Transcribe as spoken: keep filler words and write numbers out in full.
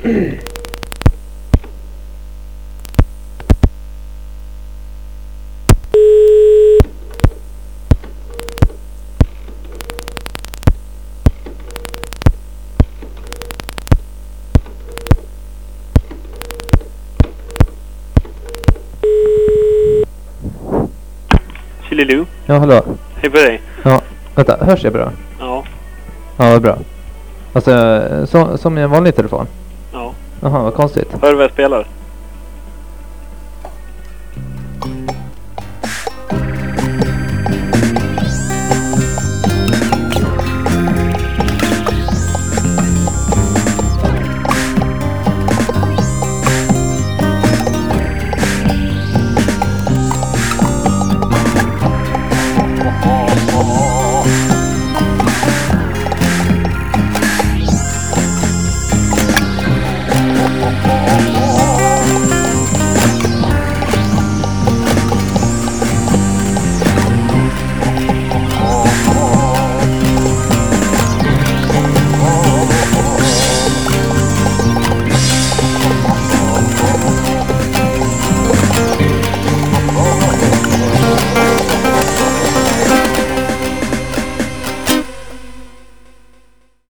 Chililu. Ja, hallå. Hej på dig. Ja, vänta, hörs jag bra? Ja. Ja, vad bra. Alltså, så, som i en vanlig telefon? Ja. Jaha, vad konstigt. Hör du vad jag spelar?